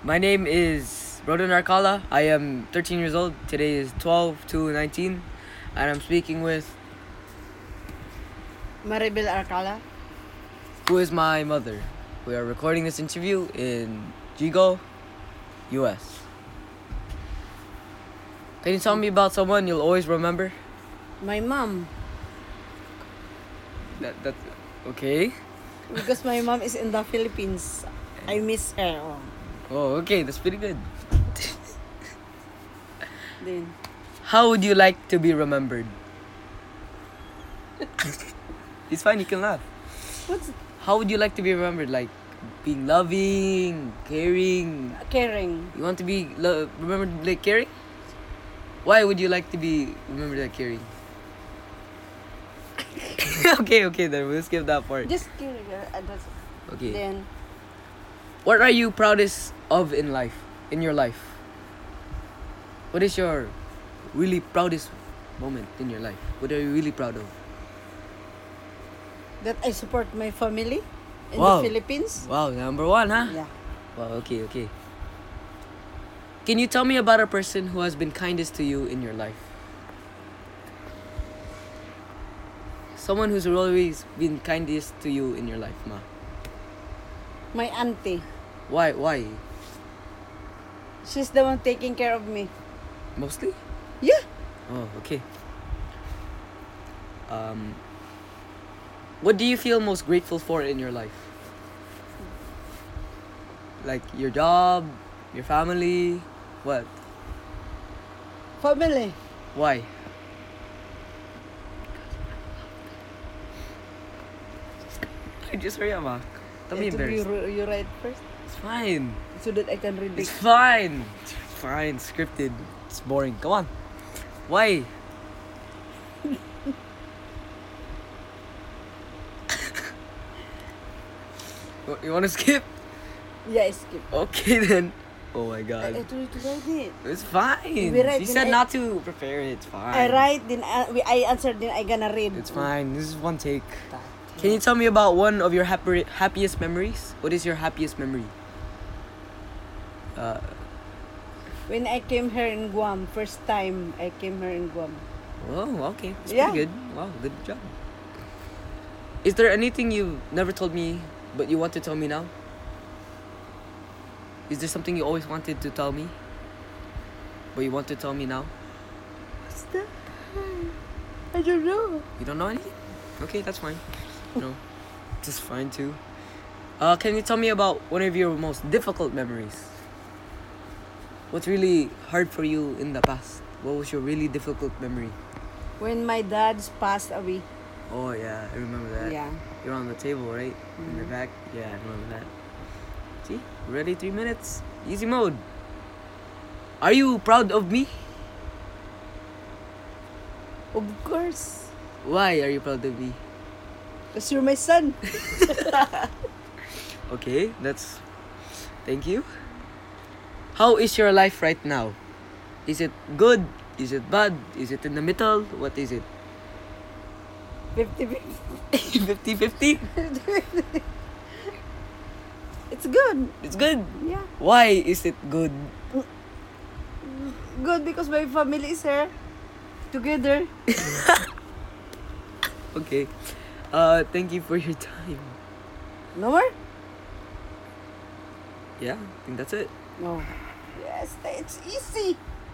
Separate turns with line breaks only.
My name is Rodan Arkala. I am 13 years old. Today is 12/2/19, and I'm speaking with
Maribel Arcala.
who is my mother. We are recording this interview in Jigo, US. Can you tell me about someone you'll always remember?
My mom.
That's okay.
Because my mom is in the Philippines. I miss her.
Oh, okay. That's pretty good.
Then,
How would you like to be remembered? It's fine. You can laugh.
what's
How would you like to be remembered? Like being loving, caring.
caring?
You want to be remembered like caring? Why would you like to be remembered like caring? okay, then we'll skip that part.
Just caring. That's,
Okay.
then,
What are you proudest of in life? In your life? What is your really proudest moment in your life? What are you really proud of?
that I support my family in
Wow.
the Philippines.
Wow, number one, huh?
Yeah.
Wow, okay. Can you tell me about a person who has been kindest to you in your life? Someone who's always been kindest to you in your life, ma.
My auntie.
Why?
She's the one taking care of me.
Mostly?
Yeah.
Oh, okay. What do you feel most grateful for in your life? Like your job, your family, what?
Family.
Why? Just hurry up, ma. Don't be embarrassed.
You write first
It's fine.
so that I can read
It's
it.
fine. It's fine. Scripted. It's boring. Come on. Why? You want to skip?
Yeah, I skip.
Okay then. Oh my
I
god.
told you to write it.
It's fine.
We write,
You
then
said
I-
not to prepare it. It's fine.
I write, then I answer, then I gonna read.
It's fine. This is one take. Can you tell me about one of your happiest memories? What is your happiest memory?
When I came here in Guam, first time I came here in Guam.
Oh, okay. It's
Yeah.
pretty good. Wow, good job. Is there anything you never told me but you want to tell me now? Is there something you always wanted to tell me but you want to tell me now?
What's that? I don't know.
You don't know anything? Okay, that's fine. No, just fine too. Can you tell me about one of your most difficult memories? What's really hard for you in the past? What was your really difficult memory?
When my dad's passed away.
Oh yeah, I remember that.
Yeah.
You're on the table, right? In the back? Yeah, I remember that. See? Ready? 3 minutes. Easy mode. Are you proud of me?
Of course.
Why are you proud of me?
Because you're my son.
Okay, that's... Thank you. How is your life right now? Is it good? Is it bad? Is it in the middle? What is it?
50-50.
50-50?
It's good.
It's good.
Yeah.
Why is it good?
Good because my family is here. Together.
Okay. Thank you for your time.
No more?
Yeah, I think that's it.
No. Yes, it's easy.